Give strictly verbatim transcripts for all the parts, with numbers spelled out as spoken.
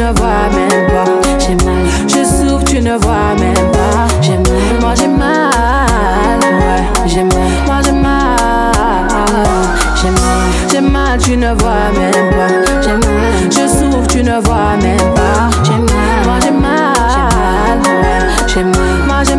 ne vois même pas. J'ai mal, je souffre, tu ne vois même pas. J'ai mal, moi j'ai mal, ouais, j'ai mal, moi j'ai mal. J'ai mal, j'ai mal, tu ne vois même pas. J'ai mal, je souffre, tu ne vois même pas. J'ai mal, moi j'ai mal, ouais, j'ai mal, moi j'ai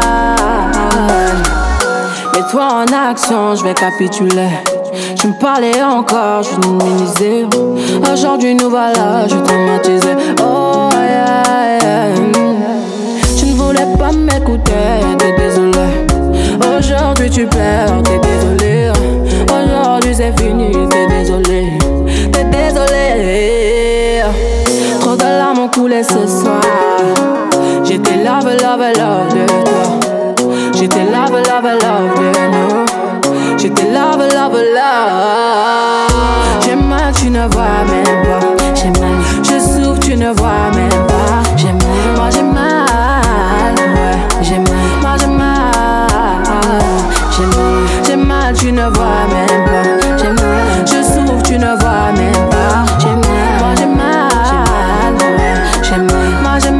mal. Mets-toi en action, je vais capituler. Tu me parlais encore, je minimisais. Aujourd'hui nous voilà, je traumatisé. Oh yeah, yeah. Tu ne voulais pas m'écouter, t'es désolé. Aujourd'hui tu pleures, t'es désolé. Aujourd'hui c'est fini, t'es désolé. T'es désolé. Trop de larmes ont coulé ce soir. J'étais love, love, love de toi. J'étais love, love, love de nous. J'étais love, love, love. J'ai mal, tu ne vois même pas. J'ai mal, je souffre, tu ne vois même pas. J'ai mal, moi j'ai mal, ouais. J'ai mal, moi j'ai mal. J'ai mal, j'ai mal, tu ne vois même pas. J'ai mal, je souffre, tu ne vois même pas. J'ai mal, moi j'ai mal, ouais. J'ai mal, moi j'ai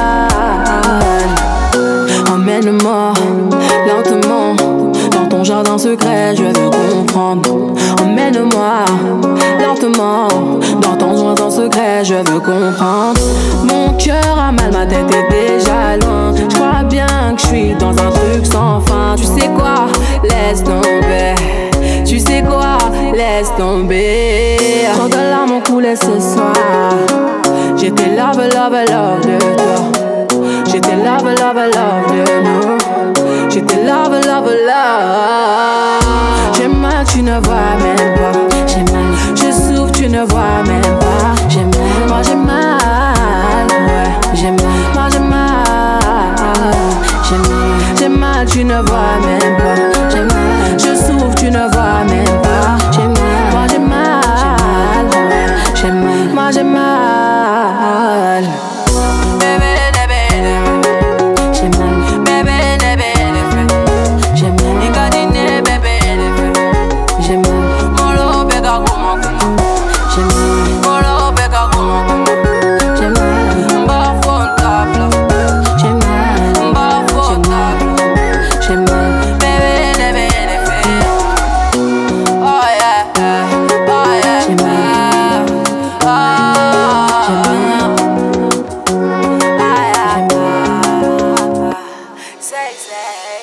mal. Emmène-moi lentement dans ton jardin secret, je veux comprendre. Emmène-moi lentement dans ton jardin secret, je veux comprendre. Mon cœur a mal, ma tête est déjà loin. Je crois bien que je suis dans un truc sans fin. Tu sais quoi? Laisse tomber. Tu sais quoi? Laisse tomber. Tant de larmes ont coulé ce soir. J'étais love, love, love de toi. J'étais love, love, love de nous. J'étais love, love, love. J'ai mal, tu ne vois même pas. J'ai mal, je souffre, tu ne vois même pas. J'ai mal, moi j'ai mal, ouais. J'ai mal, moi j'ai mal. J'ai mal, j'ai mal, tu ne vois même pas. J'ai mal, je souffre, tu ne vois même pas. J'ai mal, moi j'ai mal, ouais. J'ai mal, moi j'ai mal. Say, say.